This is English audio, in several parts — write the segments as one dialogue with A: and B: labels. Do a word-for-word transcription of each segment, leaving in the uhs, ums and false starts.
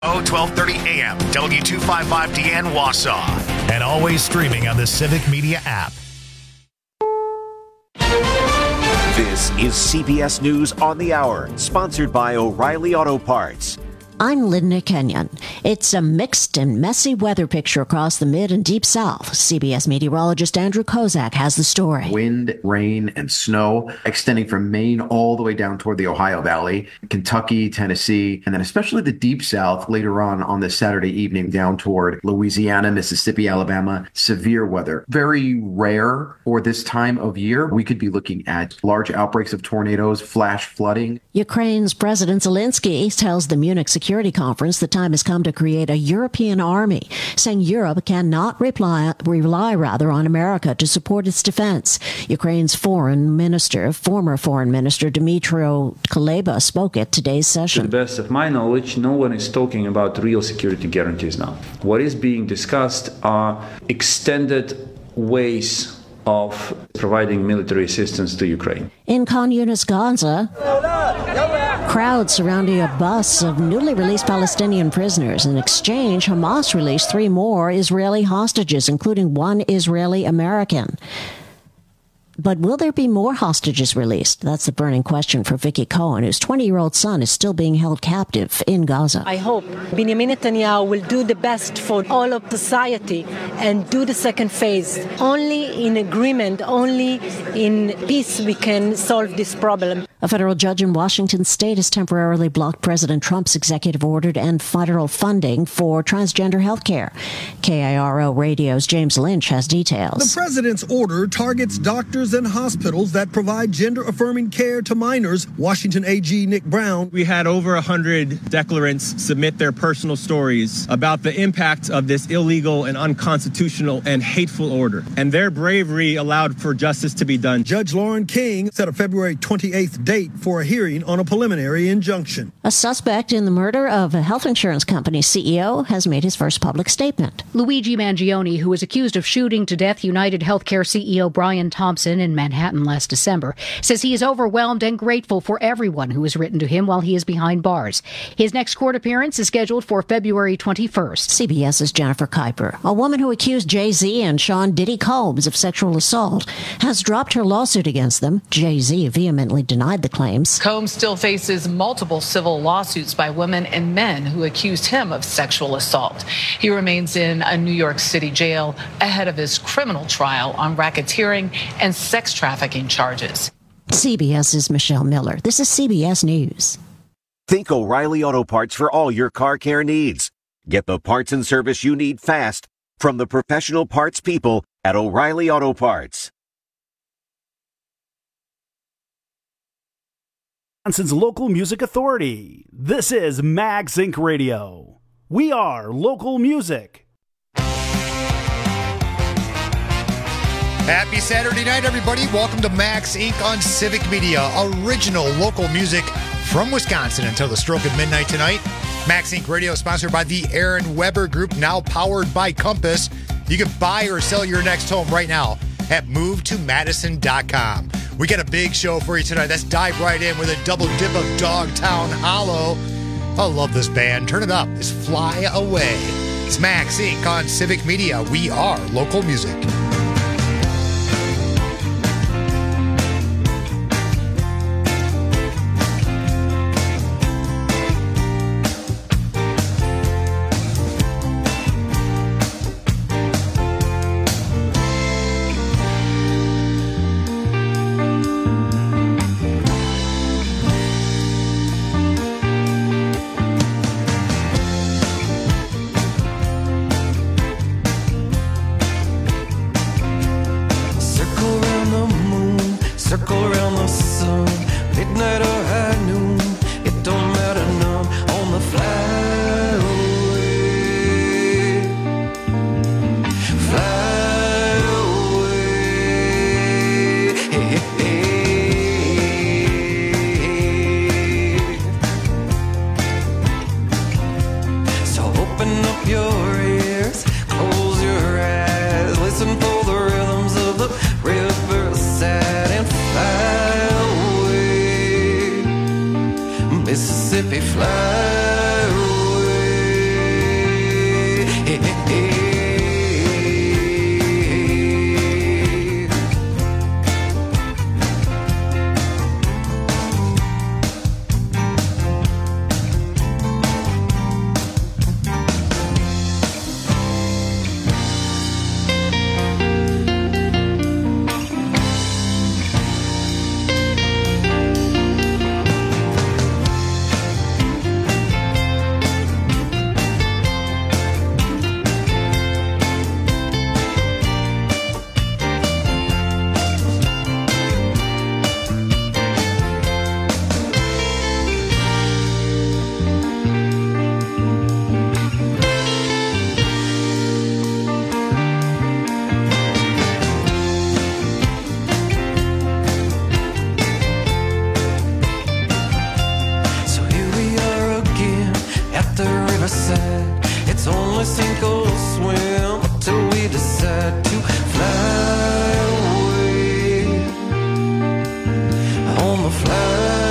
A: Oh, twelve thirty a.m. W two fifty-five D N Wausau. And always streaming on the Civic Media app.
B: This is C B S News on the Hour, sponsored by O'Reilly Auto Parts.
C: I'm Linda Kenyon. It's a mixed and messy weather picture across the mid and deep south. C B S meteorologist Andrew Kozak has the story.
D: Wind, rain, and snow extending from Maine all the way down toward the Ohio Valley, Kentucky, Tennessee, and then especially the deep south later on on this Saturday evening down toward Louisiana, Mississippi, Alabama. Severe weather. Very rare for this time of year. We could be looking at large outbreaks of tornadoes, flash flooding.
C: Ukraine's President Zelensky tells the Munich Security Conference the time has come to create a European army, saying Europe cannot reply, rely rather on America to support its defense. Ukraine's foreign minister, former foreign minister Dmytro Kuleba, spoke at today's session.
E: To the best of my knowledge, no one is talking about real security guarantees now. What is being discussed are extended ways of providing military assistance to Ukraine.
C: In Khan Yunis, Gaza, crowds surrounding a bus of newly released Palestinian prisoners. In exchange, Hamas released three more Israeli hostages, including one Israeli American. But will there be more hostages released? That's the burning question for Vicky Cohen, whose twenty-year-old son is still being held captive in Gaza.
F: I hope Benjamin Netanyahu will do the best for all of society and do the second phase. Only in agreement, only in peace we can solve this problem.
C: A federal judge in Washington state has temporarily blocked President Trump's executive order to end federal funding for transgender health care. K I R O Radio's James Lynch has details.
G: The president's order targets doctors and hospitals that provide gender-affirming care to minors. Washington A G Nick Brown.
H: We had over one hundred declarants submit their personal stories about the impact of this illegal and unconstitutional and hateful order. And their bravery allowed for justice to be done.
G: Judge Lauren King set a February twenty-eighth date for a hearing on a preliminary injunction.
C: A suspect in the murder of a health insurance company C E O has made his first public statement.
I: Luigi Mangione, who was accused of shooting to death United Healthcare C E O Brian Thompson in Manhattan last December, says he is overwhelmed and grateful for everyone who has written to him while he is behind bars. His next court appearance is scheduled for February twenty-first.
C: CBS's Jennifer Kuiper. A woman who accused Jay-Z and Sean Diddy Combs of sexual assault has dropped her lawsuit against them. Jay-Z vehemently denied the claims.
J: Combs still faces multiple civil lawsuits by women and men who accused him of sexual assault. He remains in a New York City jail ahead of his criminal trial on racketeering and sex trafficking charges.
C: CBS's Michelle Miller. This is C B S News.
B: Think O'Reilly Auto Parts for all your car care needs. Get the parts and service you need fast from the professional parts people at O'Reilly Auto Parts.
K: Wisconsin's local music authority. This is Max Incorporated. Radio. We are local music.
L: Happy Saturday night, everybody. Welcome to Max Incorporated on Civic Media. Original local music from Wisconsin until the stroke of midnight tonight. Max Incorporated Radio is sponsored by the Aaron Weber Group, now powered by Compass. You can buy or sell your next home right now at move to madison dot com. We got a big show for you tonight. Let's dive right in with a double dip of Dogtown Hollow. I love this band. Turn it up. It's Fly Away. It's Max Incorporated on Civic Media. We are local music.
M: Mississippi, fly away. tide. It's only sink or swim till we decide to fly away on the fly.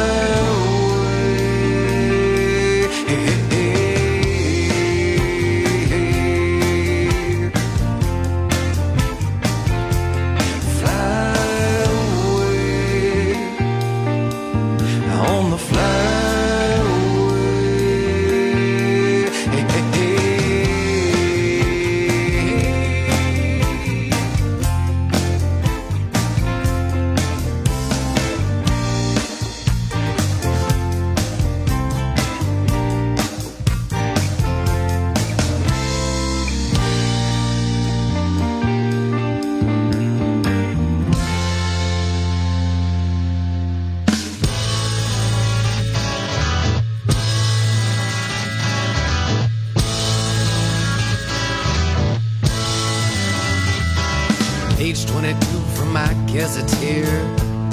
M: Age twenty-two from my gazetteer,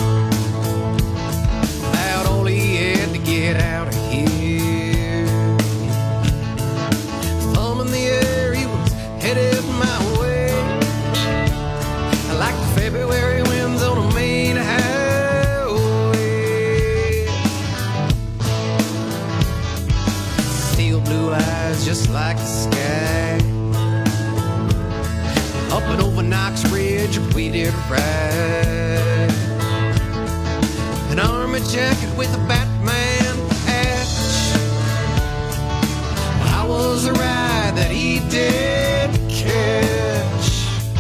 M: about all he had to get out of here. Thumb in the air, he was headed my way, like the February winds on a main highway. Steel blue eyes just like the sky, up and over Knox Ridge we did ride. An army jacket with a Batman patch. I was the ride that he did catch.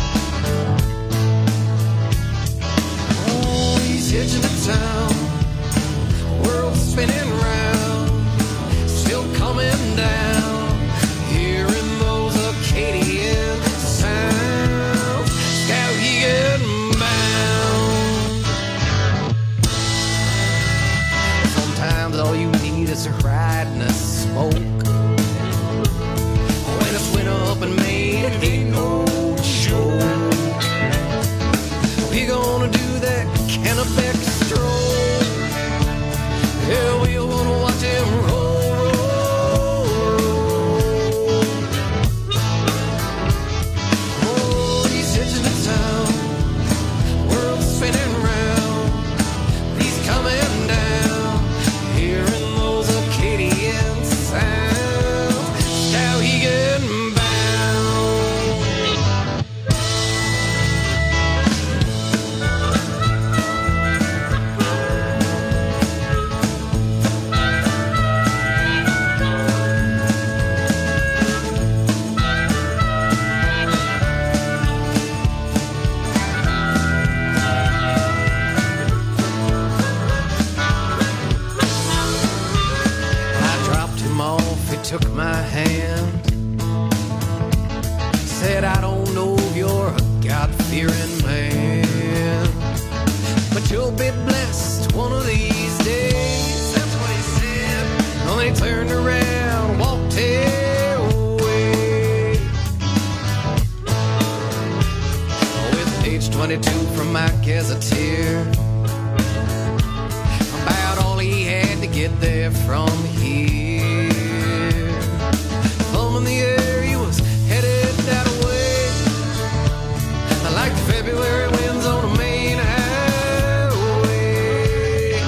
M: Oh, he's hitching to town, world spinning round, still coming down, hearing those Acadian sounds. Skowhegan bound. Sometimes all you need is a ride and a smoke. When it's winter up in Maine, it ain't no joke. We gonna do that Kennebec stroll. Yeah, we gonna watch him roll, roll, roll. Oh, he's hitching to town, world spinning round, he's coming down, hearing those Acadian sounds. Now he getting bound. I dropped him off, he took my hand, said, I don't know if you're a God-fearing man, but you'll be blessed one of these days. That's what he said. And they turned around, walked away. With age twenty-two from my gazetteer, about all he had to get there from here. Thumb in the air, he was headed that way, like the February winds on a main highway.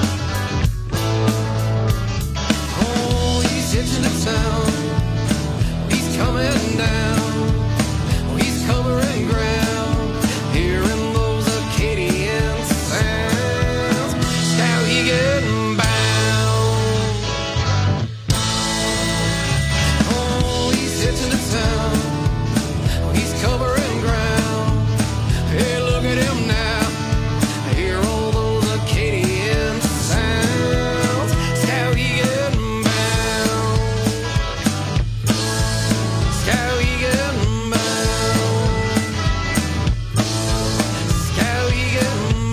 M: Oh, he's hitching to town, he's coming down, oh, he's covering ground, hearing those Acadian sounds. Now he getting bound. Oh, he's hitching to town, oh, he's covering ground. Hey, look at him now, hear all those Acadian sounds. Now he getting bound. Now he getting bound. Now he getting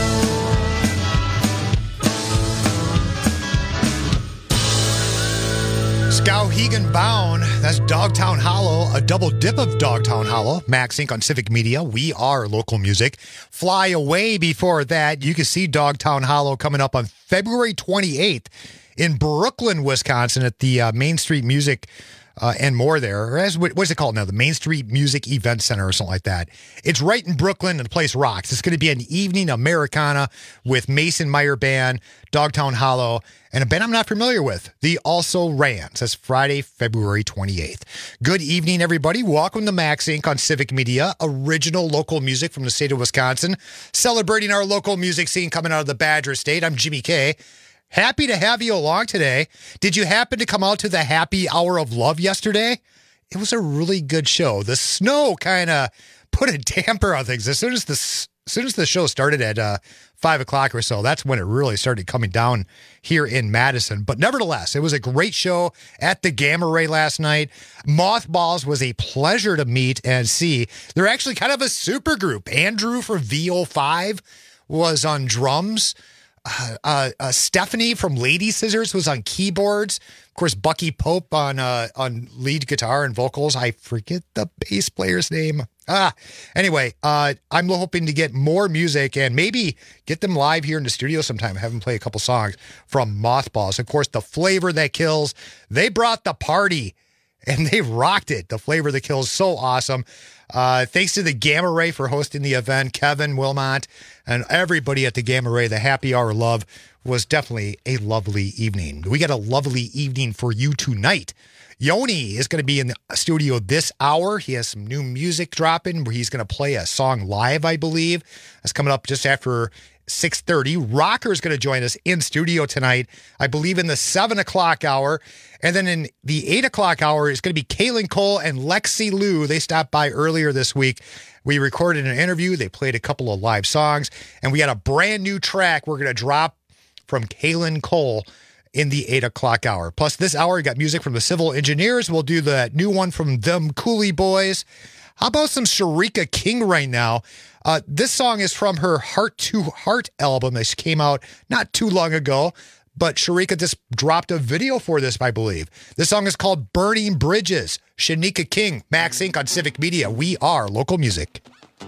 L: Skowhegan Bound. That's Dogtown Hollow, a double dip of Dogtown Hollow. Max Incorporated on Civic Media. We are local music. Fly Away before that. You can see Dogtown Hollow coming up on February twenty-eighth in Brooklyn, Wisconsin at the uh, Main Street Music uh, and more there. Or as, what is it called now? The Main Street Music Event Center or something like that. It's right in Brooklyn, and the place rocks. It's going to be an evening Americana with Mason Meyer Band, Dogtown Hollow, and a band I'm not familiar with, the Also Rans. That's Friday, February twenty-eighth. Good evening, everybody. Welcome to Max Incorporated on Civic Media, original local music from the state of Wisconsin, celebrating our local music scene coming out of the Badger State. I'm Jimmy K. Happy to have you along today. Did you happen to come out to the Happy Hour of Love yesterday? It was a really good show. The snow kind of put a damper on things. As soon as the, as soon as the show started at uh, five o'clock or so, that's when it really started coming down here in Madison. But nevertheless, it was a great show at the Gamma Ray last night. Mothballs was a pleasure to meet and see. They're actually kind of a super group. Andrew from V O five was on drums. Uh, uh, uh, Stephanie from Lady Scissors was on keyboards. Of course, Bucky Pope on uh, on lead guitar and vocals. I forget the bass player's name. Ah, anyway, uh, I'm hoping to get more music and maybe get them live here in the studio sometime. Have them play a couple songs from Mothballs. Of course, the Flavor That Kills. They brought the party and they rocked it. The Flavor That Kills, so awesome. Uh, thanks to the Gamma Ray for hosting the event, Kevin Wilmot, and everybody at the Gamma Ray. The Happy Hour Love was definitely a lovely evening. We got a lovely evening for you tonight. Yoni is going to be in the studio this hour. He has some new music dropping where he's going to play a song live, I believe. That's coming up just after six thirty. Rocker is going to join us in studio tonight, I believe in the seven o'clock hour. And then in the eight o'clock hour is going to be Kaylin Cole and Lexi Lou. They stopped by earlier this week. We recorded an interview. They played a couple of live songs. And we got a brand new track we're going to drop from Kaylin Cole in the eight o'clock hour. Plus this hour, we got music from the Civil Engineers. We'll do the new one from Them Cooley Boys. How about some Sharika King right now? Uh, this song is from her Heart to Heart album that came out not too long ago, but Sharika just dropped a video for this, I believe. This song is called Burning Bridges. Shanika King, Max Incorporated on Civic Media. We are local music.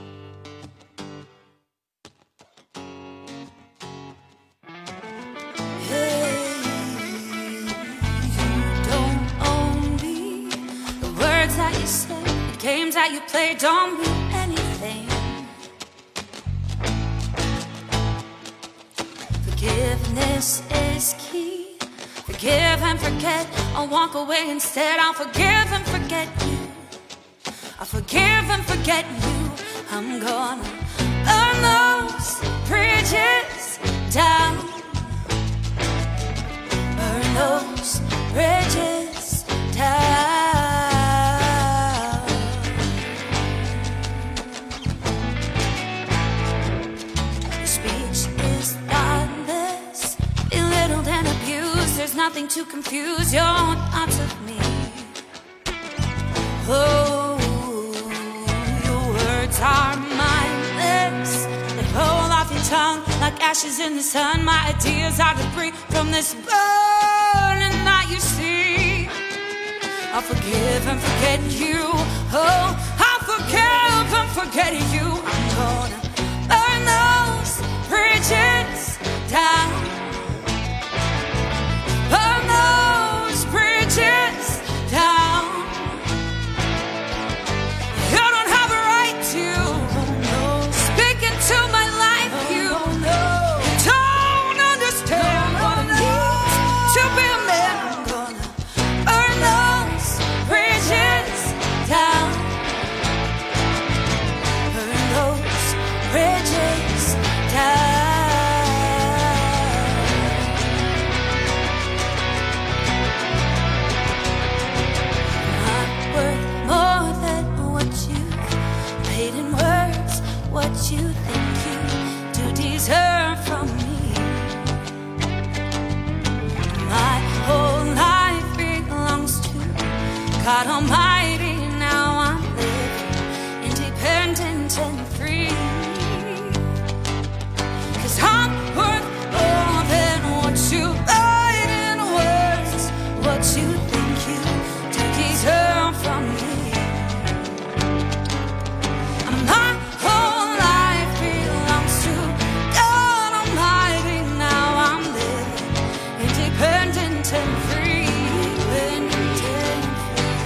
N: Games that you play don't mean anything. Forgiveness is key. Forgive and forget. I'll walk away instead. I'll forgive and forget you. I'll forgive and forget you. I'm gonna burn those bridges down. Burn those bridges down. There's nothing to confuse your thoughts of me. Oh, your words are mindless. They roll off your tongue like ashes in the sun. My ideas are debris from this burning that you see. I'll forgive and forget you. Oh, I'll forgive and forget you. I'm gonna burn those bridges down. Burn those bridges down. You don't have a right to speak into my life. You don't understand what it means to be a man. I'm gonna burn those bridges down. Burn those bridges down. What you think you do deserve from me. My whole life belongs to God Almighty. Now I'm living independent and free. 'Cause I'm worth more than what you write in words. What you think you do deserve from me. I'm not independent and free, independent and free.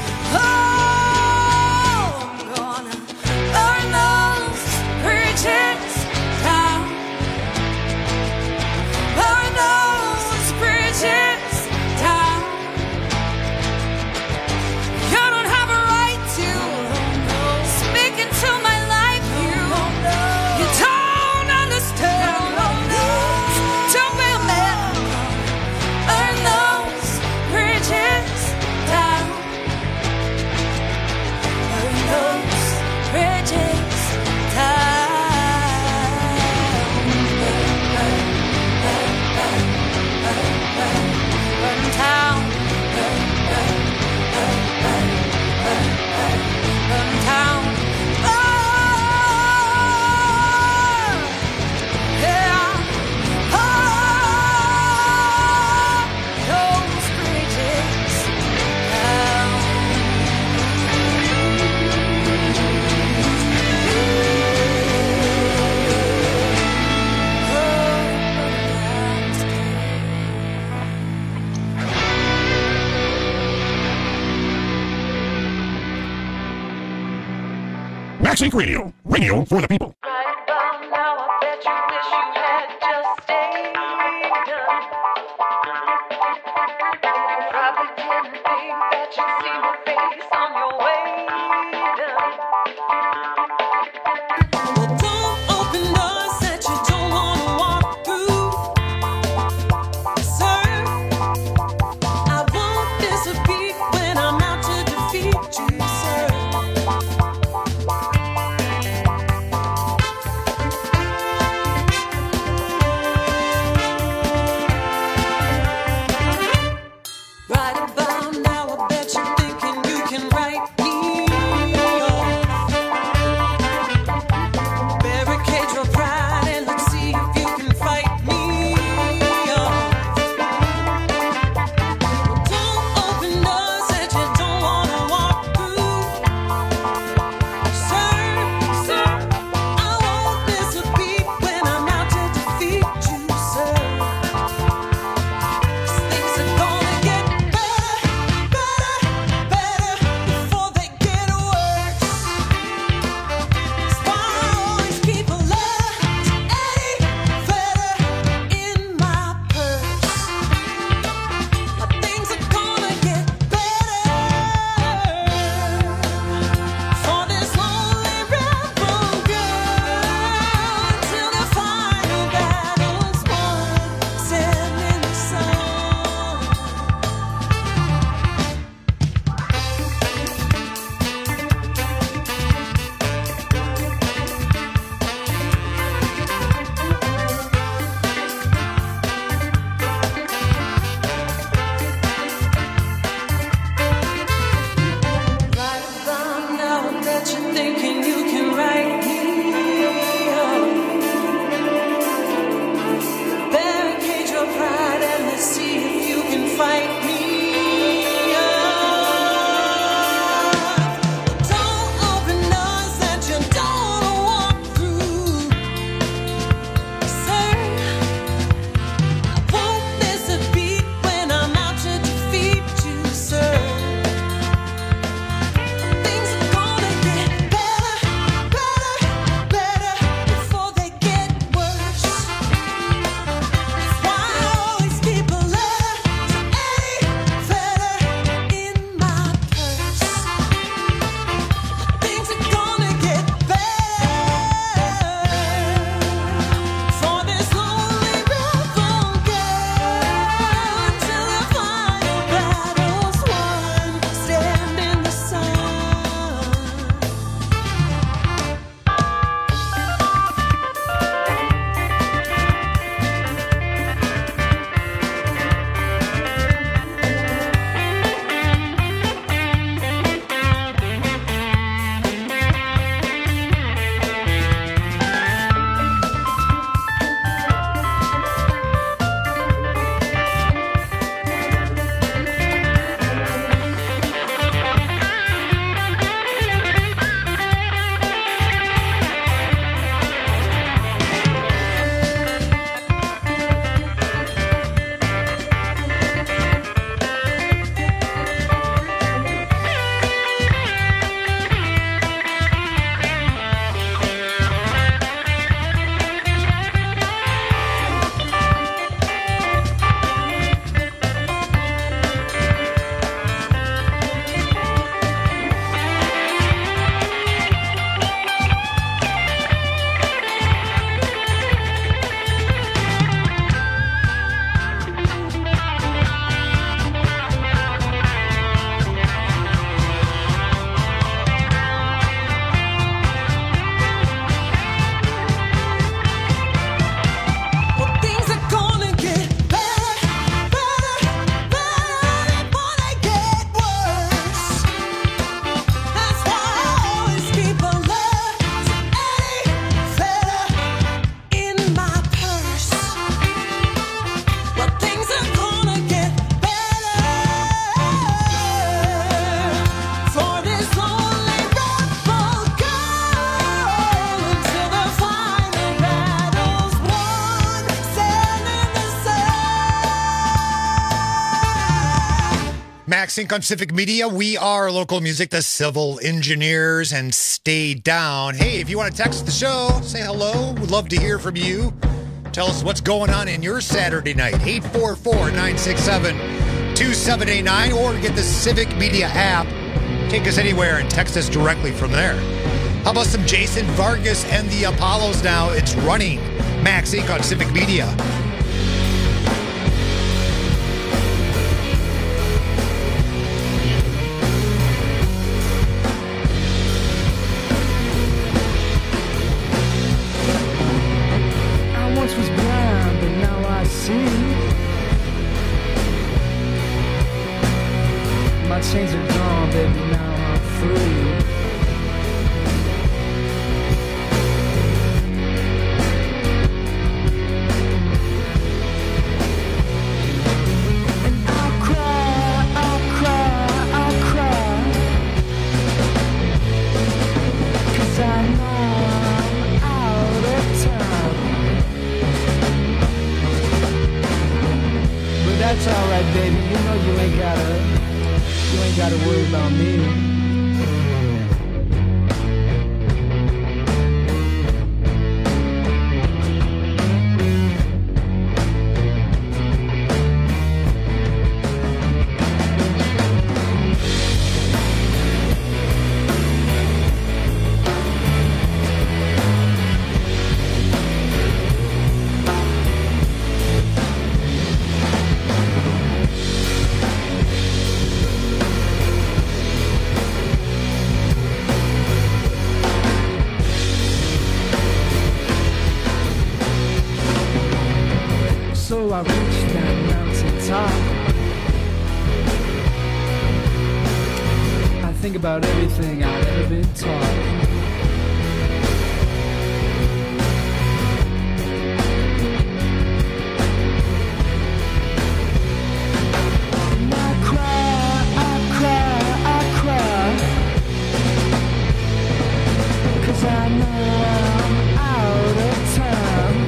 O: Max Inc Radio, radio for the people.
M: Right about now, I bet you wish you had just stayed done. Probably didn't think that you'd see my face on your way done. Well, don't open doors that you don't want to walk through, sir. I won't miss a beat when I'm out to defeat you, sir. Right about now, I bet you're thinking you can write me off.
L: Max Inc on Civic Media. We are local music, the Civil Engineers, and stay down. Hey, if you want to text the show, say hello. We'd love to hear from you. Tell us what's going on in your Saturday night. eight four four, nine six seven, two seven eight nine or get the Civic Media app. Take us anywhere and text us directly from there. How about some Jason Vargas and the Apollos now? It's running Max Inc on Civic Media.
P: My chains are gone, baby, now I'm free. And I'll cry, I'll cry, I'll cry, 'cause I know I'm out of time. But that's alright, baby, you know you ain't gotta You ain't gotta worry about me. So I reached that mountain top. I think about everything I've ever been taught. And I cry, I cry, I cry, 'cause I know I'm out of time.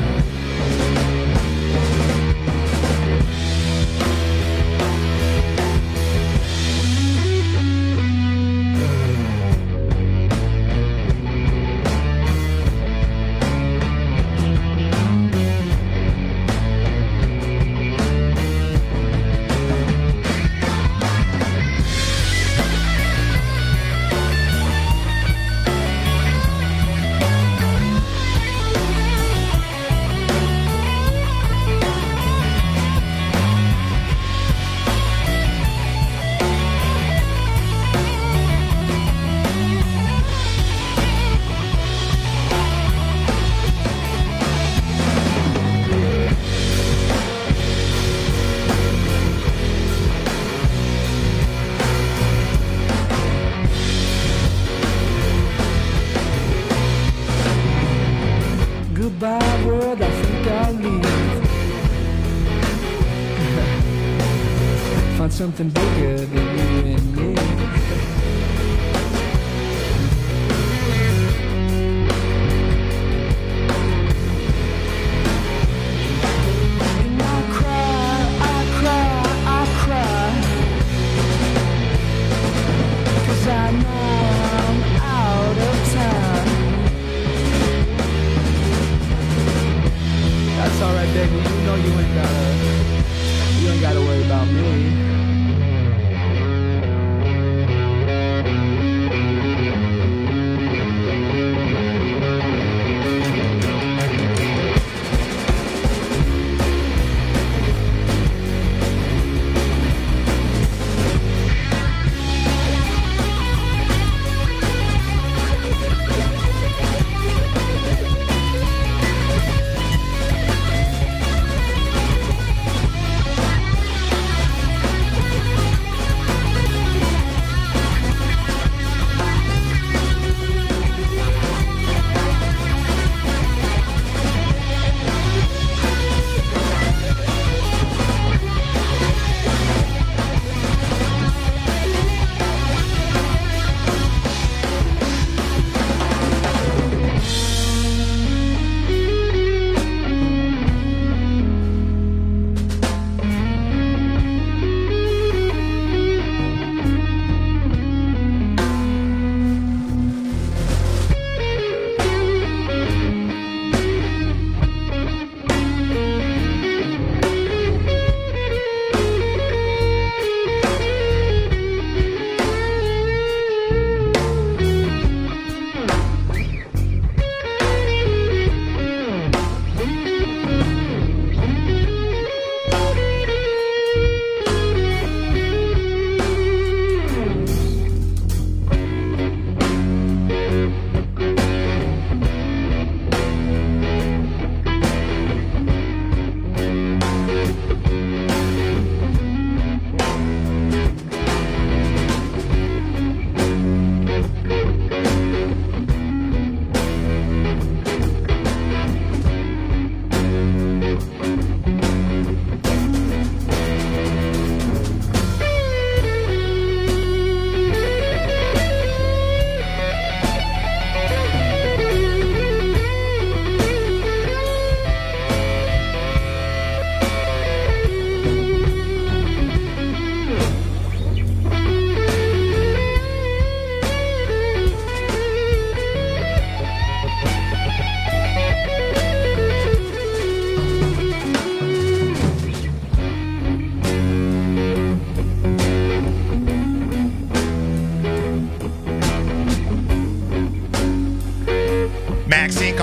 P: Goodbye, world, I think I'll leave. Find something bigger than you and me. And I cry, I cry, I cry, 'cause I know I'm out of time. That's alright, baby. You know you ain't gotta, you ain't gotta worry about me.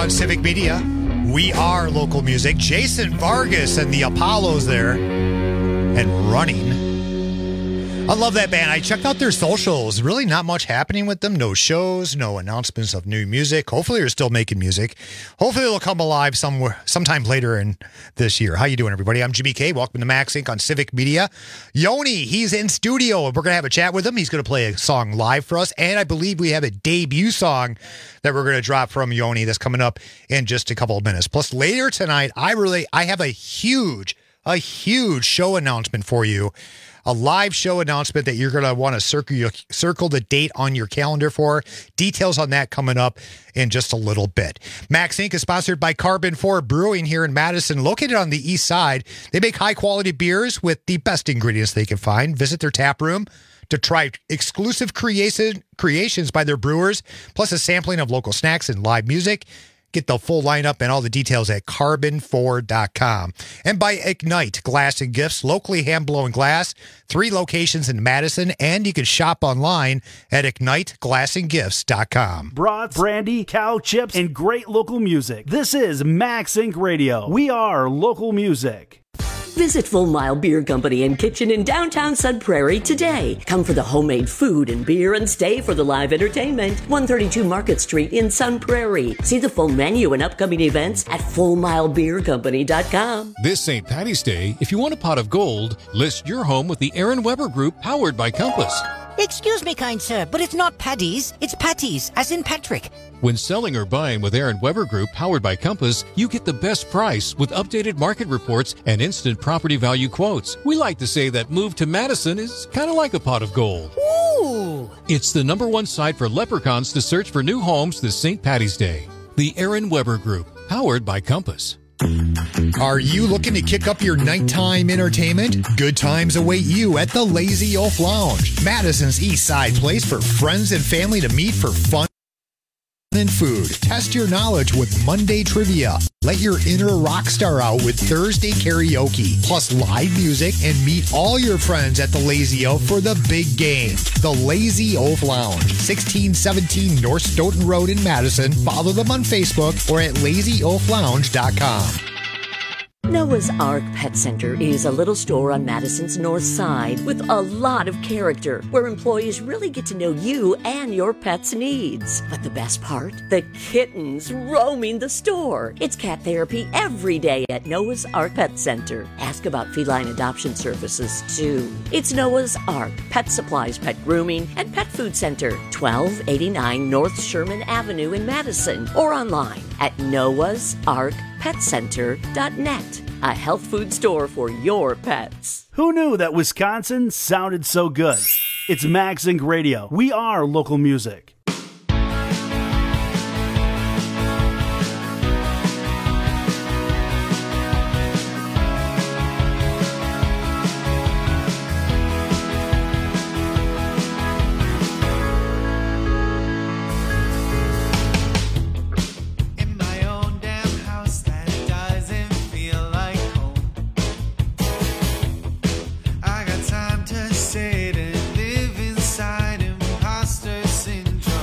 L: on Civic Media. We are local music. Jason Vargas and the Apollos there. And Running. I love that band. I checked out their socials. Really not much happening with them. No shows, no announcements of new music. Hopefully they're still making music. Hopefully they'll come alive somewhere, sometime later in this year. How you doing, everybody? I'm Jimmy K. Welcome to Max Incorporated on Civic Media. Yoni, he's in studio, and we're going to have a chat with him. He's going to play a song live for us, and I believe we have a debut song that we're going to drop from Yoni that's coming up in just a couple of minutes. Plus, later tonight, I really, I have a huge, a huge show announcement for you. A live show announcement that you're going to want to circle, circle the date on your calendar for. Details on that coming up in just a little bit. Max Incorporated is sponsored by Carbon four Brewing here in Madison, located on the east side. They make high-quality beers with the best ingredients they can find. Visit their tap room to try exclusive creation, creations by their brewers, plus a sampling of local snacks and live music. Get the full lineup and all the details at carbon four dot com. And by Ignite Glass and Gifts, locally hand-blown glass, three locations in Madison, and you can shop online at ignite glass and gifts dot com.
K: Brats, brandy, cow chips, and great local music. This is Max Incorporated Radio. We are local music.
Q: Visit Full Mile Beer Company and Kitchen in downtown Sun Prairie today. Come for the homemade food and beer and stay for the live entertainment. one thirty-two Market Street in Sun Prairie. See the full menu and upcoming events at full mile beer company dot com.
R: This Saint Patty's Day, if you want a pot of gold, list your home with the Aaron Weber Group, powered by Compass.
S: Excuse me, kind sir, but it's not Paddy's, it's Patty's, as in Patrick.
R: When selling or buying with Aaron Weber Group, powered by Compass, you get the best price with updated market reports and instant property value quotes. We like to say that move to Madison is kind of like a pot of gold.
S: Ooh!
R: It's the number one site for leprechauns to search for new homes this Saint Patty's Day. The Aaron Weber Group, powered by Compass.
L: Are you looking to kick up your nighttime entertainment? Good times await you at the Lazy Oaf Lounge, Madison's East Side place for friends and family to meet for fun and food. Test your knowledge with Monday Trivia. Let your inner rock star out with Thursday Karaoke, plus live music, and meet all your friends at the Lazy Oaf for the big game. The Lazy Oaf Lounge, sixteen seventeen North Stoughton Road in Madison. Follow them on Facebook or at lazy oaf lounge dot com.
Q: Noah's Ark Pet Center is a little store on Madison's north side with a lot of character, where employees really get to know you and your pet's needs. But the best part? The kittens roaming the store. It's cat therapy every day at Noah's Ark Pet Center. Ask about feline adoption services, too. It's Noah's Ark Pet Supplies, Pet Grooming, and Pet Food Center, twelve eighty-nine North Sherman Avenue in Madison, or online at noahs ark pet center dot net. A health food store for your pets.
K: Who knew that Wisconsin sounded so good? It's Max Incorporated Radio. We are local music.
M: Sit and live inside imposter syndrome.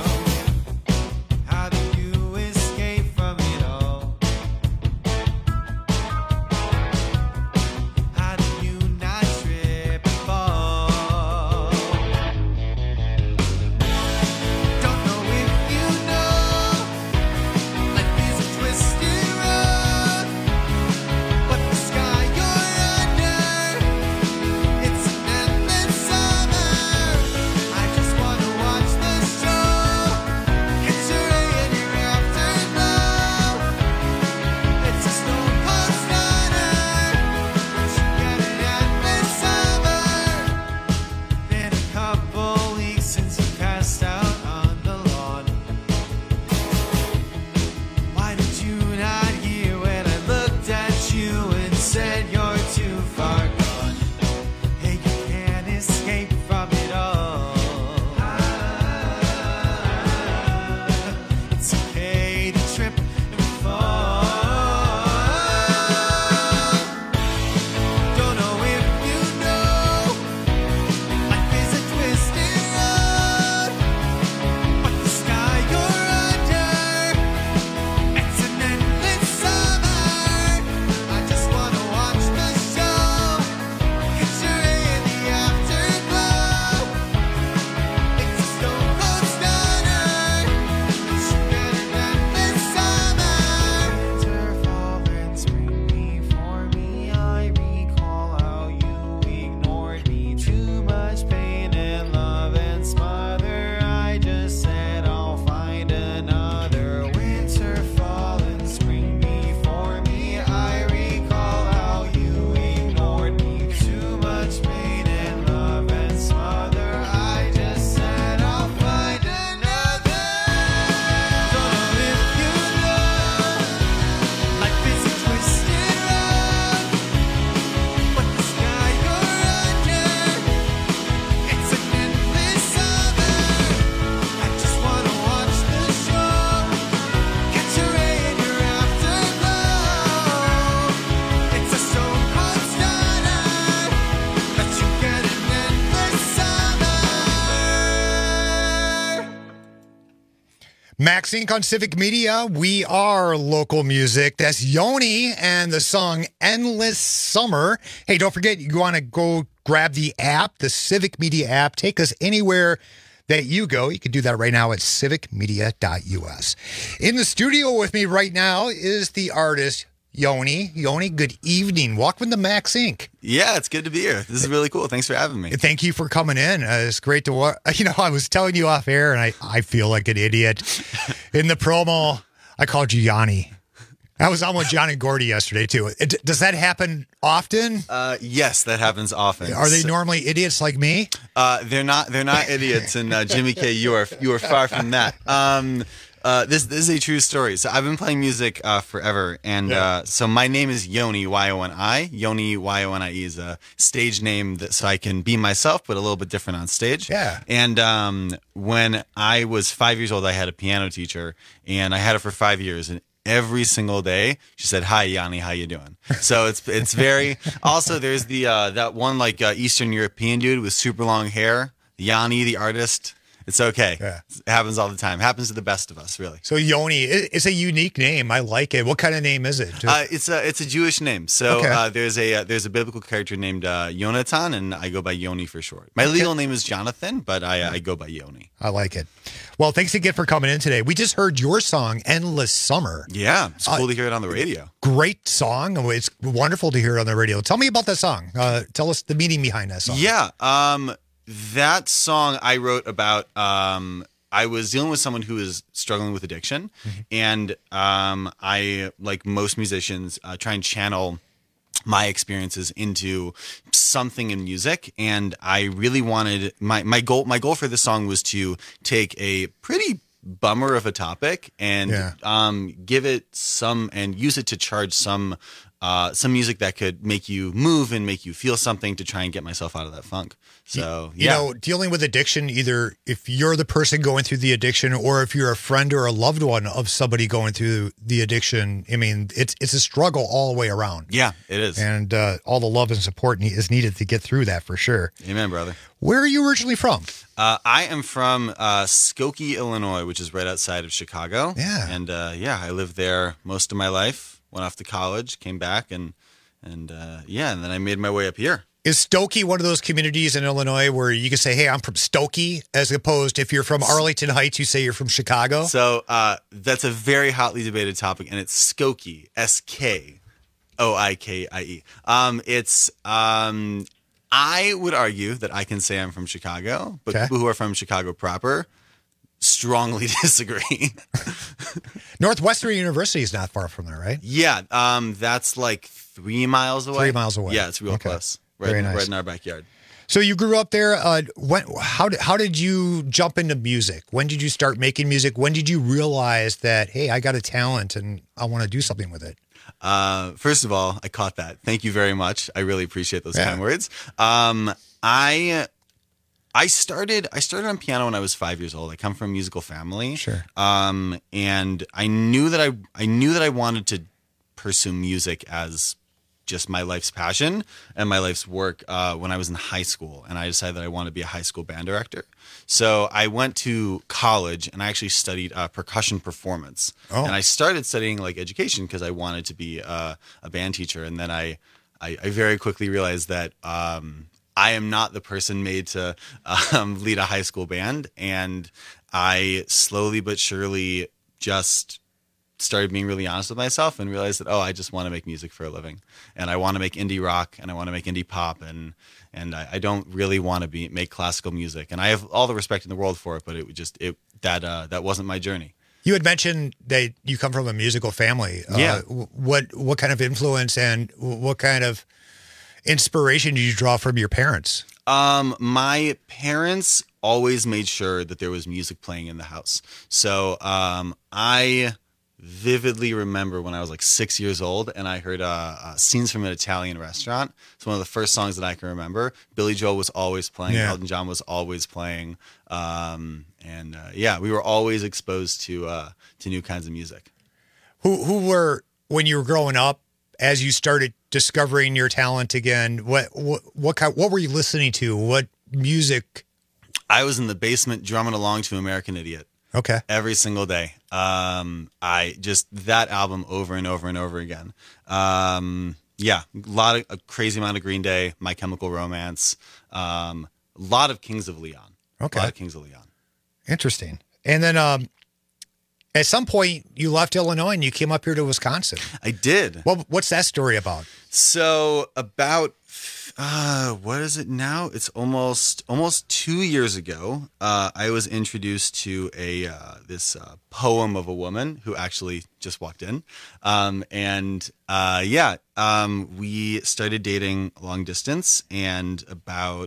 L: Max Inc on Civic Media. We are local music. That's Yoni and the song Endless Summer. Hey, don't forget, you want to go grab the app, the Civic Media app. Take us anywhere that you go. You can do that right now at civic media dot u s. In the studio with me right now is the artist Yoni. Yoni, good evening. Welcome to Max Inc.
T: Yeah, it's good to be here. This is really cool. Thanks for having me.
L: Thank you for coming in. Uh, it's great to watch. You know, I was telling you off air, and I, I feel like an idiot. In the promo, I called you Yanni. I was on with John and Gordy yesterday, too. It, does that happen often?
T: Uh, yes, that happens often.
L: Are they normally idiots like me?
T: Uh, they're not. They're not idiots. And uh, Jimmy K, you are you are far from that. Um, Uh, this this is a true story. So I've been playing music uh, forever, and
L: Yeah.
T: uh, so my name is Yoni, Y O N I. Yoni, Y O N I E is a stage name that so I can be myself, but a little bit different on stage.
L: Yeah.
T: And um, when I was five years old, I had a piano teacher, and I had her for five years, and every single day she said, "Hi, Yanni, how you doing?" So it's it's very. Also, there's the uh, that one like uh, Eastern European dude with super long hair, Yanni, the artist. It's okay.
L: Yeah.
T: It happens all the time. It happens to the best of us, really.
L: So Yoni, it- it's a unique name. I like it. What kind of name is it?
T: Uh, it's a it's a Jewish name. So
L: Okay.
T: uh, there's a uh, there's a biblical character named uh, Yonatan, and I go by Yoni for short. My legal name is Jonathan, but I I go by Yoni.
L: I like it. Well, thanks again for coming in today. We just heard your song, Endless Summer.
T: Yeah, it's cool
L: Uh,
T: to hear it on the radio.
L: Great song. It's wonderful to hear it on the radio. Tell me about that song. Uh, tell us the meaning behind that song.
T: Yeah, um, that song I wrote about. Um, I was dealing with someone who was struggling with addiction, and um, I, like most musicians, uh, try and channel my experiences into something in music. And I really wanted my my goal. My goal for this song was to take a pretty bummer of a topic and
L: Yeah.
T: um, give it some and use it to charge some uh, some music that could make you move and make you feel something to try and get myself out of that funk. So
L: You
T: yeah.
L: know, dealing with addiction, either if you're the person going through the addiction or if you're a friend or a loved one of somebody going through the addiction, I mean, it's it's a struggle all the way around.
T: Yeah, it is.
L: And uh, all the love and support ne- is needed to get through that for sure.
T: Amen, brother.
L: Where are you originally from?
T: Uh, I am from uh, Skokie, Illinois, which is right outside of Chicago.
L: Yeah.
T: And uh, yeah, I lived there most of my life. Went off to college, came back, and and uh, yeah, and then I made my way up here.
L: Is Stokey one of those communities in Illinois where you can say, hey, I'm from Stokey, as opposed if you're from Arlington Heights, you say you're from Chicago?
T: So uh, that's a very hotly debated topic, and it's Skokie, S K O I K I E. Um, it's um, I would argue that I can say I'm from Chicago, but
L: Okay.
T: people who are from Chicago proper strongly disagree.
L: Northwestern University is not far from there, right?
T: Yeah, um, that's like three miles away.
L: Three miles away.
T: Yeah, it's real
L: Okay.
T: close. Right,
L: Very
T: in-
L: nice.
T: right in our backyard.
L: So you grew up there. Uh, when, how, did, how did you jump into music? When did you start making music? When did you realize that, hey, I got a talent and I want to do something with it?
T: Uh, first of all, I caught that. Thank you very much. I really appreciate those
L: Yeah.
T: kind words. Um, I I started I started on piano when I was five years old. I come from a musical family.
L: Sure.
T: Um, and I knew that I I knew that I wanted to pursue music as just my life's passion and my life's work uh, when I was in high school. And I decided that I wanted to be a high school band director. So I went to college and I actually studied uh, percussion performance.
L: Oh.
T: And I started studying like education because I wanted to be uh, a band teacher. And then I, I, I very quickly realized that um, I am not the person made to um, lead a high school band. And I slowly but surely just started being really honest with myself and realized that, oh, I just want to make music for a living, and I want to make indie rock, and I want to make indie pop, and and I, I don't really want to be make classical music, and I have all the respect in the world for it, but it would just it that uh, that wasn't my journey.
L: You had mentioned that you come from a musical family.
T: Yeah.
L: Uh, what what kind of influence and what kind of inspiration did you draw from your parents?
T: Um, my parents always made sure that there was music playing in the house, so um, I vividly remember when I was like six years old and I heard uh, uh, scenes from an Italian restaurant. It's one of the first songs that I can remember. Billy Joel was always playing.
L: Yeah.
T: Elton John was always playing. Um, and uh, yeah, we were always exposed to uh, to new kinds of music.
L: Who who were, when you were growing up, as you started discovering your talent again, what what what, kind, what were you listening to? What music?
T: I was in the basement drumming along to American Idiot.
L: Okay.
T: Every single day. Um, I just, that album over and over and over again. Um, yeah, a lot of, a crazy amount of Green Day, My Chemical Romance, um, a lot of Kings of Leon.
L: Okay.
T: A lot of Kings of Leon.
L: Interesting. And then um, at some point, you left Illinois and you came up here to Wisconsin.
T: I did.
L: Well, what's that story about?
T: So about, uh, what is it now? It's almost almost two years ago. Uh, I was introduced to a uh, this uh, poem of a woman who actually just walked in, um, and uh, yeah, um, we started dating long distance, and about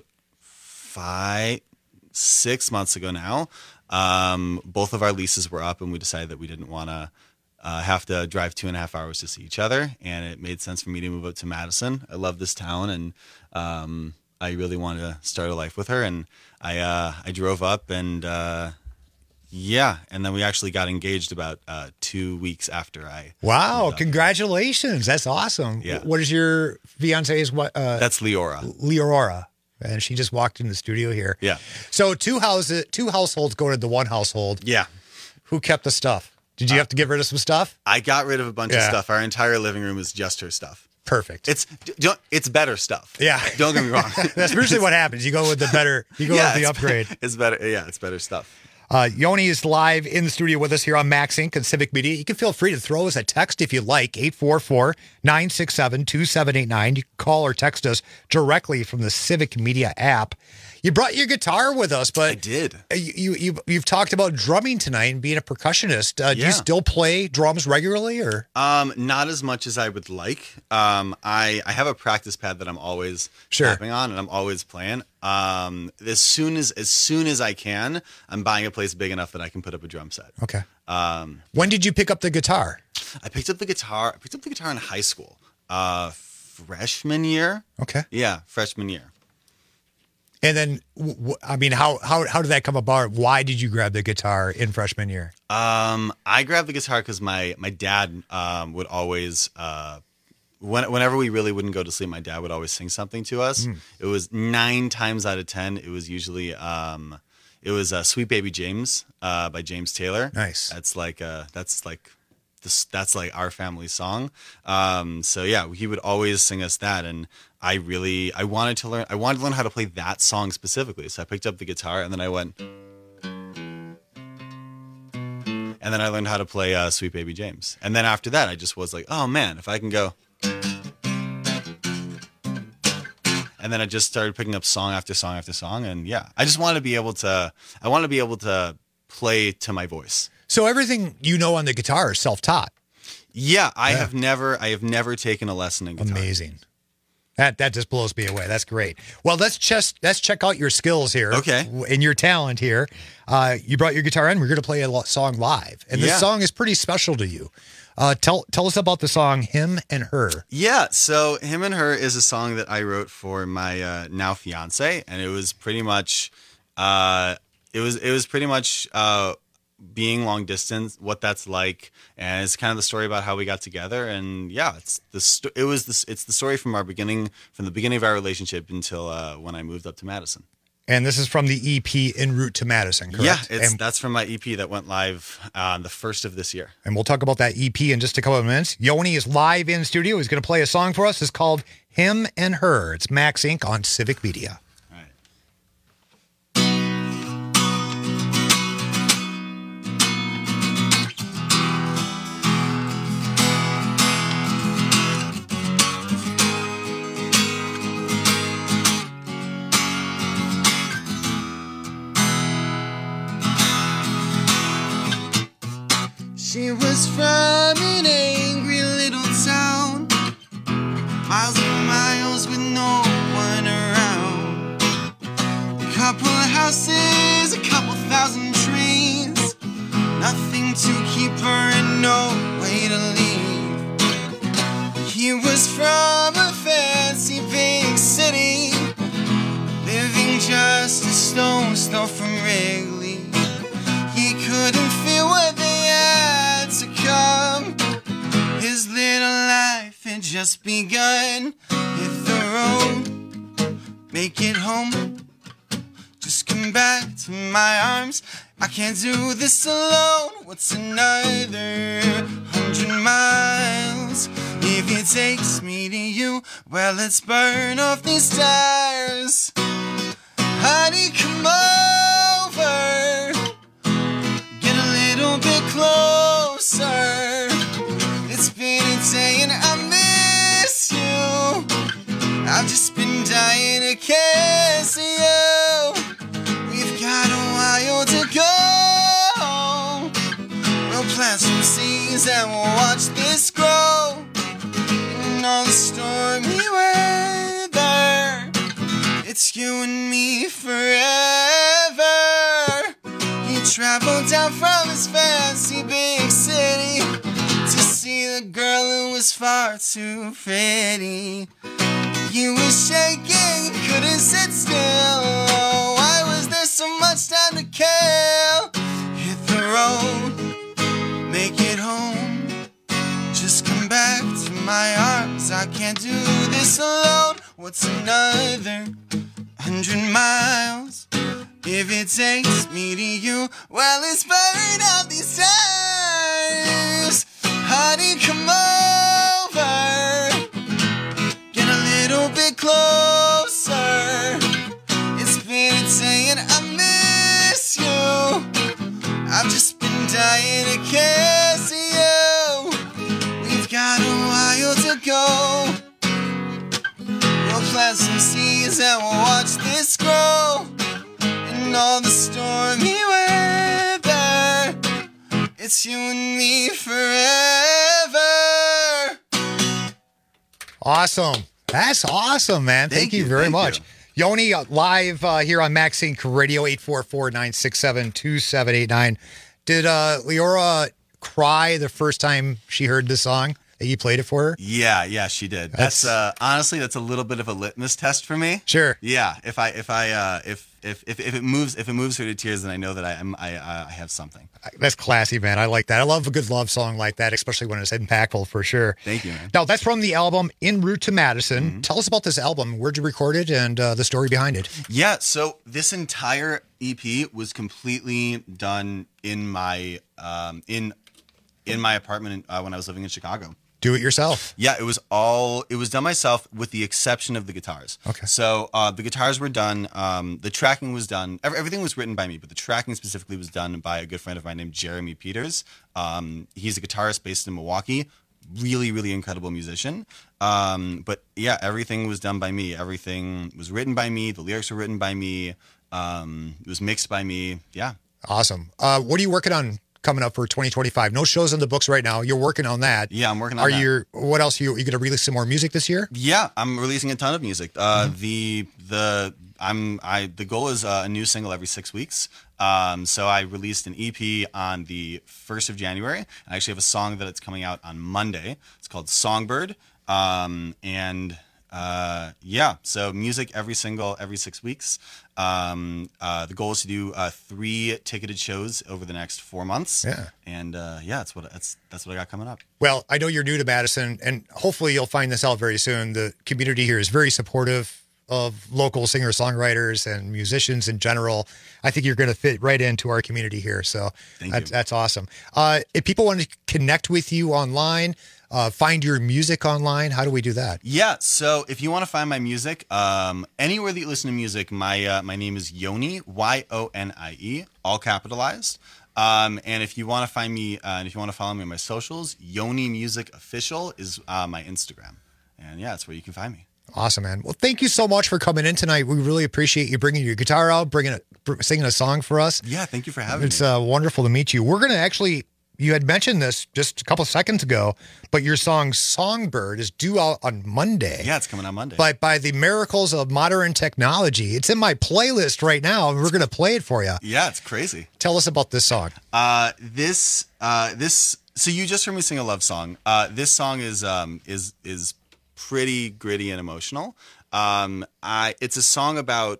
T: five, six months ago now, um, both of our leases were up, and we decided that we didn't want to. Uh, have to drive two and a half hours to see each other, and it made sense for me to move up to Madison. I love this town, and um, I really wanted to start a life with her. And I uh, I drove up, and uh, yeah, and then we actually got engaged about uh, two weeks after I.
L: Wow! Congratulations! That's awesome.
T: Yeah.
L: What is your fiance's what? Uh,
T: That's Leora.
L: Leora, and she just walked in the studio here.
T: Yeah.
L: So two houses, two households go to the one household.
T: Yeah.
L: Who kept the stuff? Did you have to get rid of some stuff?
T: I got rid of a bunch
L: Yeah.
T: of stuff. Our entire living room is just her stuff.
L: Perfect.
T: It's don't, it's better stuff.
L: Yeah.
T: Don't get me wrong.
L: That's usually what happens. You go with the better. You go
T: Yeah,
L: with the
T: it's-
L: upgrade.
T: It's better. Yeah, it's better stuff.
L: Uh, Yoni is live in the studio with us here on Max Incorporated and Civic Media. You can feel free to throw us a text if you like, eight four four, nine six seven, two seven eight nine. You can call or text us directly from the Civic Media app. You brought your guitar with us, but
T: I did.
L: You, you, you've, you've talked about drumming tonight and being a percussionist. Uh, Do
T: Yeah.
L: you still play drums regularly, or?
T: Um, not as much as I would like. Um, I, I have a practice pad that I'm always
L: Sure.
T: tapping on, and I'm always playing. Um, as soon as as soon as I can, I'm buying a place big enough that I can put up a drum set.
L: Okay.
T: Um,
L: When did you pick up the guitar?
T: I picked up the guitar. I picked up the guitar in high school, uh, freshman year.
L: Okay.
T: Yeah, freshman year.
L: And then, w- w- I mean, how, how, how did that come about? Why did you grab the guitar in freshman year?
T: Um, I grabbed the guitar because my my dad um, would always, uh, when, whenever we really wouldn't go to sleep, my dad would always sing something to us.
L: Mm.
T: It was nine times out of ten, it was usually um, it was uh, "Sweet Baby James" uh, by James Taylor.
L: Nice.
T: That's like uh, that's like this that's like our family song. Um, so yeah, he would always sing us that, and I really I wanted to learn I wanted to learn how to play that song specifically. So I picked up the guitar, and then I went. And then I learned how to play uh, Sweet Baby James. And then after that, I just was like, oh man, if I can go. And then I just started picking up song after song after song. And yeah, I just wanted to be able to, I want to be able to play to my voice.
L: So everything you know on the guitar is self-taught.
T: Yeah, I
L: Yeah.
T: have never, I have never taken a lesson in guitar.
L: Amazing. That that just blows me away. That's great. Well, let's just let's check out your skills here.
T: Okay.
L: And your talent here. Uh, you brought your guitar in. We're going to play a lo- song live, and this
T: Yeah.
L: song is pretty special to you. Uh, tell tell us about the song "Him and Her."
T: Yeah, so Him and Her is a song that I wrote for my uh, now fiance, and it was pretty much, uh, it was it was pretty much uh, being long distance, what that's like, and it's kind of the story about how we got together. And yeah, it's the sto- it was this it's the story from our beginning, from the beginning of our relationship until uh, when I moved up to Madison.
L: And this is from the E P En Route to Madison, correct?
T: Yeah, it's
L: and,
T: that's from my E P that went live on the first of this year.
L: and we'll talk about that E P in just a couple of minutes. Yoni is live in studio. He's going to play a song for us. It's called "Him and Her." It's Max Incorporated on Civic Media.
M: She was from an angry little town, miles and miles with no one around. A couple of houses, a couple thousand trees, nothing to keep her and no way to leave. He was from a fancy big city, living just a stone's throw from Wrigley. He couldn't feel what they had to come. His little life had just begun. Hit the road, make it home. Just come back to my arms
U: I can't do this alone. What's another hundred miles? If it takes me to you, well, let's burn off these stars. Honey, come over. Get a little bit closer. It's been a day and I miss you. I've just been dying to kiss you. We've got a while to go. We'll plant some seeds and we'll watch this grow. In all the stormy weather, it's you and me forever. He traveled down from his fancy big city to see the girl who was far too pretty. You were shaking, couldn't sit still. Oh, why was there so much time to kill? Hit the road, make it home. Just come back to my arms. I can't do this alone. What's another hundred miles? If it takes me to you, well, it's burn out these times. Honey, come over. Get a little bit closer. It's been a day and I miss you. I've just been dying to kiss you. We've got a while to go. We'll plant some seeds and we'll watch this grow. In all the stormy weather, it's you and me forever.
L: Awesome. That's awesome, man. Thank, thank you, you very thank much. You. Yoni, uh, live uh, here on Max Inc Radio, eight four four, nine six seven, two seven eight nine. Did uh, Leora cry the first time she heard the song that you played it for her?
T: Yeah, yeah, she did. That's, that's uh, honestly, that's a little bit of a litmus test for me.
L: Sure.
T: Yeah, if I if I uh, if if if if it moves if it moves her to tears, then I know that I am I uh, I have something.
L: That's classy, man. I like that. I love a good love song like that, especially when it's impactful, for sure.
T: Thank you, man.
L: Now, that's from the album En Route to Madison. Mm-hmm. Tell us about this album. Where'd you record it and uh, the story behind it?
T: Yeah, so this entire E P was completely done in my um, in in my apartment uh, when I was living in Chicago.
L: Do it yourself.
T: Yeah, it was all, it was done myself with the exception of the guitars.
L: Okay.
T: So uh, the guitars were done, um, the tracking was done, everything was written by me, but the tracking specifically was done by a good friend of mine named Jeremy Peters. Um, he's a guitarist based in Milwaukee, really, really incredible musician. Um, but yeah, everything was done by me. Everything was written by me. The lyrics were written by me. Um, it was mixed by me. Yeah.
L: Awesome. Uh, what are you working on coming up for twenty twenty-five? No shows in the books right now. You're working on that.
T: Yeah, I'm working on
L: are
T: that.
L: Are you, what else? Are you, are you going to release some more music this year?
T: Yeah, I'm releasing a ton of music. Uh, mm-hmm. The, the, I'm, I, the goal is uh, a new single every six weeks. Um, so I released an E P on the first of January. I actually have a song that it's coming out on Monday. It's called Songbird. Um, and, uh, yeah, so music every single, every six weeks. Um, uh, the goal is to do uh, three ticketed shows over the next four months.
L: Yeah.
T: And uh, yeah, that's what that's that's what I got coming up.
L: Well, I know you're new to Madison, and hopefully you'll find this out very soon. The community here is very supportive of local singer-songwriters and musicians in general. I think you're going to fit right into our community here. So
T: Thank
L: that's,
T: you.
L: that's awesome. Uh, if people want to connect with you online, Uh, find your music online, how do we do that?
T: Yeah, so if you want to find my music, um, anywhere that you listen to music, my uh, my name is Yoni, Y O N I E, all capitalized. Um, and if you want to find me, uh, and if you want to follow me on my socials, Yoni Music Official is uh, my Instagram. And yeah, that's where you can find me.
L: Awesome, man. Well, thank you so much for coming in tonight. We really appreciate you bringing your guitar out, bringing a, singing a song for us.
T: Yeah, thank you for having
L: it's,
T: me.
L: It's uh, wonderful to meet you. We're going to actually... You had mentioned this just a couple of seconds ago, but your song Songbird is due out on Monday.
T: Yeah, it's coming on Monday.
L: By, by the miracles of modern technology. It's in my playlist right now, and we're going to play it for you.
T: Yeah, it's crazy.
L: Tell us about this song.
T: Uh, this, uh, this, so you just heard me sing a love song. Uh, this song is, um, is, is pretty gritty and emotional. Um, I, it's a song about,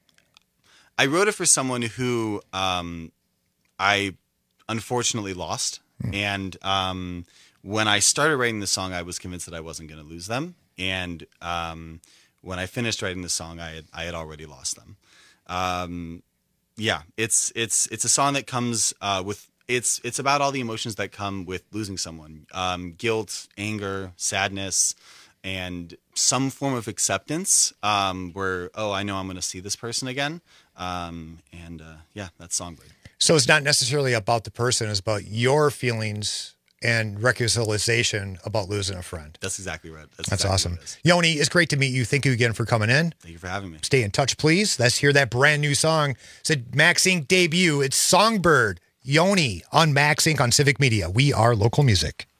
T: I wrote it for someone who, um, I, unfortunately lost. Mm. And um, when I started writing the song, I was convinced that I wasn't going to lose them. And um, when I finished writing the song, I had, I had already lost them. Um, Yeah, it's it's it's a song that comes uh, with it's it's about all the emotions that come with losing someone, um, guilt, anger, sadness, and some form of acceptance. Um, where oh, I know I'm going to see this person again, um, and uh, yeah, that's Songbird.
L: So it's not necessarily about the person; it's about your feelings and reconciliation about losing a friend.
T: That's exactly right. That's,
L: That's
T: exactly
L: awesome.
T: what it is.
L: Yoni, it's great to meet you. Thank you again for coming in.
T: Thank you for having me.
L: Stay in touch, please. Let's hear that brand new song. It's a Max Incorporated debut. It's Songbird, Yoni on Max Incorporated on Civic Media. We are local music.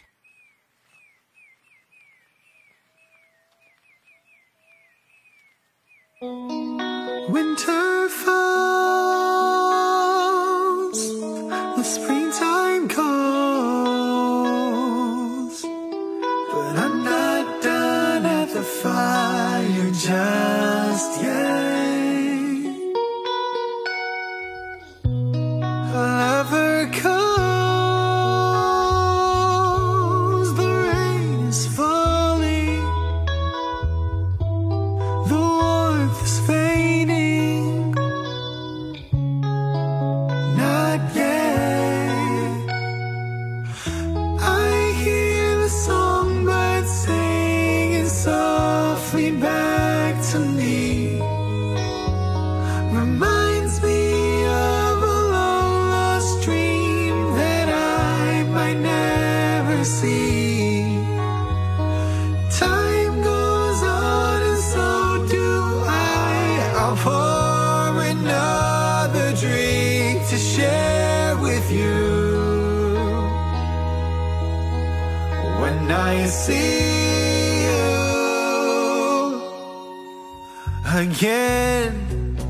A: Winter falls, the springtime calls, but I'm not done at the fire just yet. A lover calls, the rain is falling, the warmth is fading, not yet. I hear the songbird singing softly back to me. Reminds me of a long lost dream that I might never see. Time goes on and so do I. I'll pour another drink to share with you. When I see you again.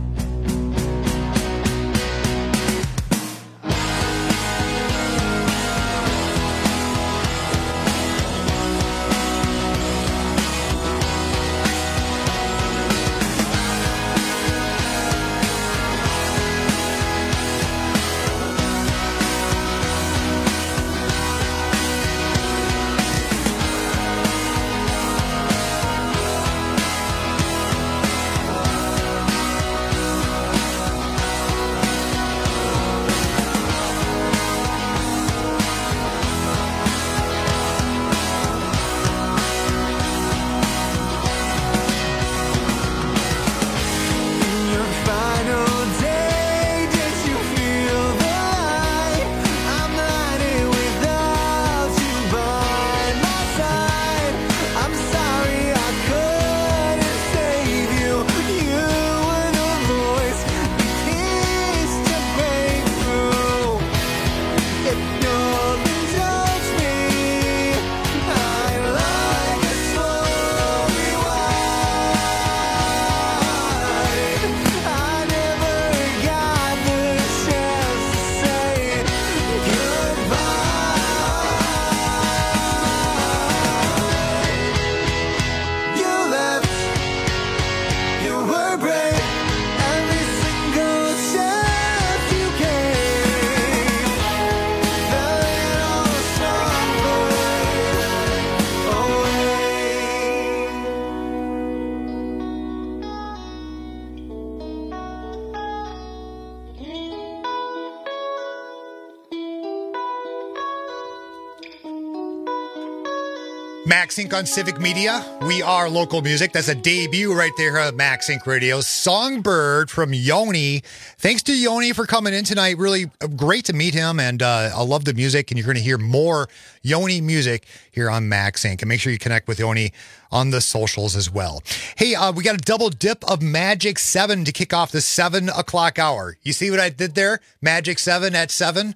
L: Max Incorporated on Civic Media. We are local music. That's a debut right there at Max Incorporated Radio. Songbird from Yoni. Thanks to Yoni for coming in tonight. Really great to meet him, and uh, I love the music, and you're going to hear more Yoni music here on Max Incorporated. And make sure you connect with Yoni on the socials as well. Hey, uh, we got a double dip of Magic seven to kick off the seven o'clock hour. You see what I did there? Magic seven at seven?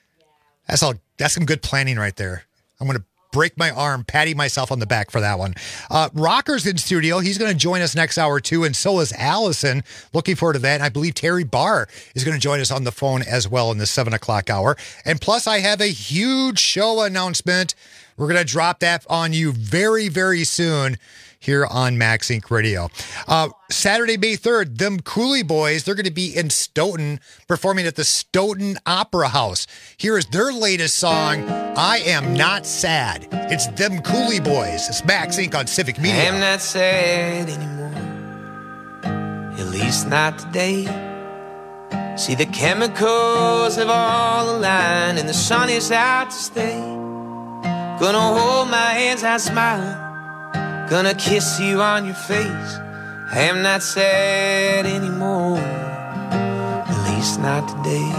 L: That's all. That's some good planning right there. I'm going to break my arm, patting myself on the back for that one. Uh, Rocker's in studio. He's going to join us next hour too, and so is Allison. Looking forward to that. And I believe Terry Barr is going to join us on the phone as well in the seven o'clock hour. And plus, I have a huge show announcement. We're going to drop that on you very, very soon here on Max Incorporated Radio. Uh, Saturday, May third, them Cooley Boys, they're going to be in Stoughton performing at the Stoughton Opera House. Here is their latest song, I Am Not Sad. It's them Cooley Boys. It's Max Incorporated on Civic Media.
M: I am not sad anymore, at least not today.
U: See, the chemicals have all aligned and the sun is out to stay. Gonna hold my hands out smiling, gonna kiss you on your face. I am not sad anymore, at least not today.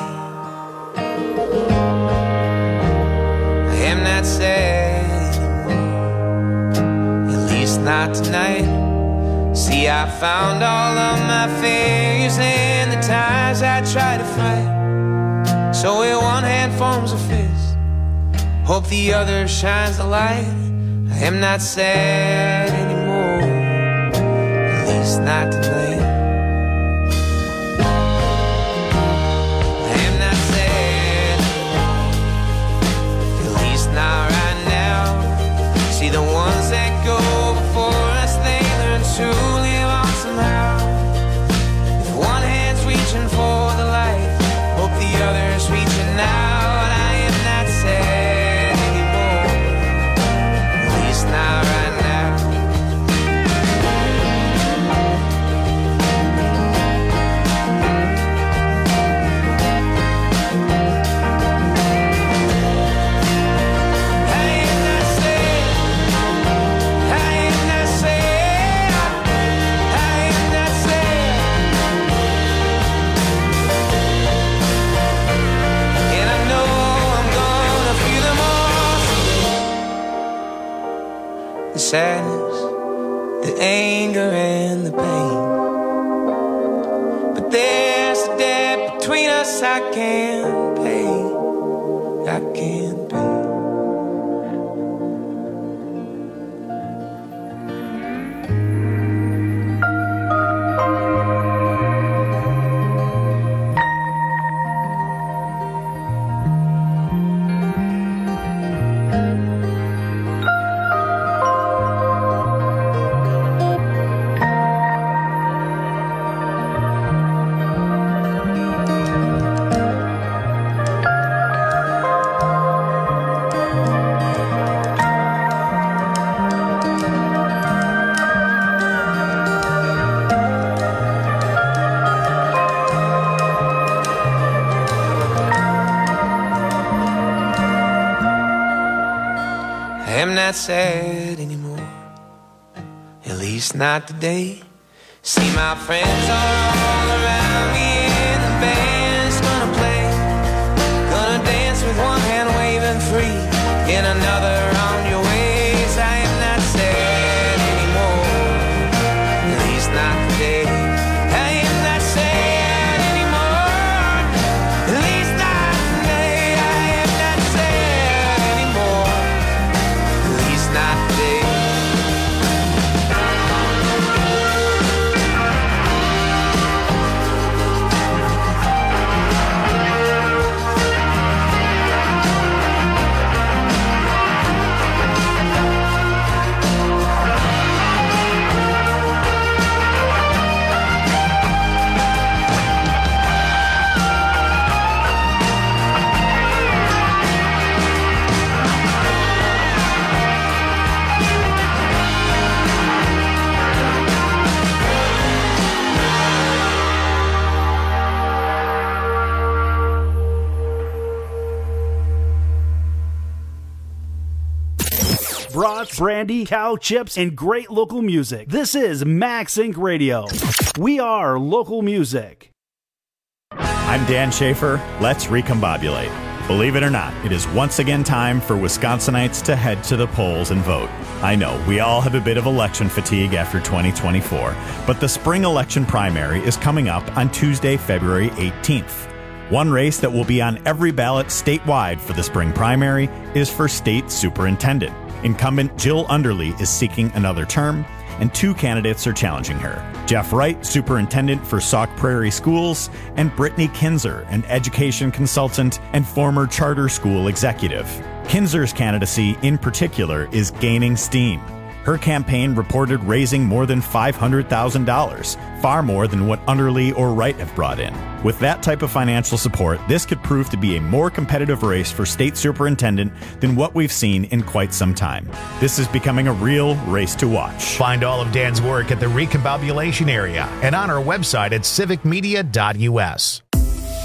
U: I am not sad anymore, at least not tonight. See, I found all of my failures and the times I tried to fight. So if one hand forms a fist, hope the other shines the light. I am not sad anymore, at least not tonight. I am not sad, at least not right now. See, the ones that go before us, they learn to live on somehow. If one hand's reaching for the light, hope the other's reaching out. I am not sad anymore, at least not right now. I am not sad, I am not sad, I am not sad. And I know I'm gonna feel them all, the sadness, the anger and the pain. But there's a debt between us I can't pay, I can't pay. I am not sad anymore, at least not today. See, my friends are all around me and the band's gonna play. Gonna dance with one hand waving free and another on your ways. I am not sad anymore, at least not today. I am not sad anymore, at least not today. I am not sad anymore, at least not today.
K: Brats, brandy, cow chips, and great local music. This is Max Inc Radio. We are local music.
D: I'm Dan Schaefer. Let's recombobulate. Believe it or not, it is once again time for Wisconsinites to head to the polls and vote. I know, we all have a bit of election fatigue after twenty twenty-four, but the spring election primary is coming up on Tuesday, February eighteenth. One race that will be on every ballot statewide for the spring primary is for state superintendent. Incumbent Jill Underly is seeking another term, and two candidates are challenging her. Jeff Wright, superintendent for Sauk Prairie Schools, and Brittany Kinzer, an education consultant and former charter school executive. Kinzer's candidacy, in particular, is gaining steam. Her campaign reported raising more than five hundred thousand dollars, far more than what Underly or Wright have brought in. With that type of financial support, this could prove to be a more competitive race for state superintendent than what we've seen in quite some time. This is becoming a real race to watch.
V: Find all of Dan's work at the Recombobulation area and on our website at civic media dot u s.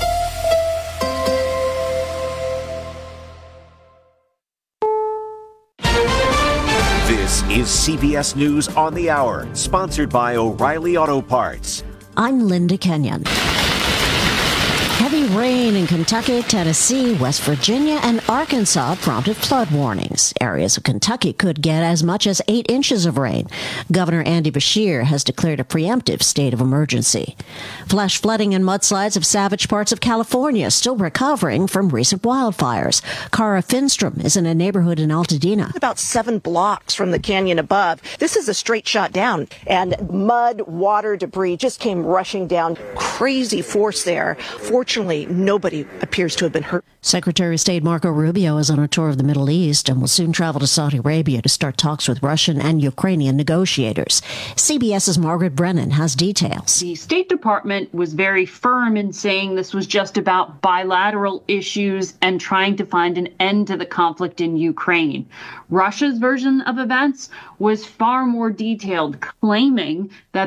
B: This is C B S News on the Hour, sponsored by O'Reilly Auto Parts.
C: I'm Linda Kenyon. Heavy rain in Kentucky, Tennessee, West Virginia, and Arkansas prompted flood warnings. Areas of Kentucky could get as much as eight inches of rain. Governor Andy Beshear has declared a preemptive state of emergency. Flash flooding and mudslides have savaged parts of California, still recovering from recent wildfires. Cara Finstrom is in a neighborhood in Altadena.
E: About seven blocks from the canyon above. This is a straight shot down, and mud, water, debris just came rushing down. Crazy force there. Fortunately, nobody appears to have been hurt.
C: Secretary of State Marco Rubio is on a tour of the Middle East and will soon travel to Saudi Arabia to start talks with Russian and Ukrainian negotiators. CBS's Margaret Brennan has details.
V: The State Department was very firm in saying this was just about bilateral issues and trying to find an end to the conflict in Ukraine. Russia's version of events was far more detailed, claiming that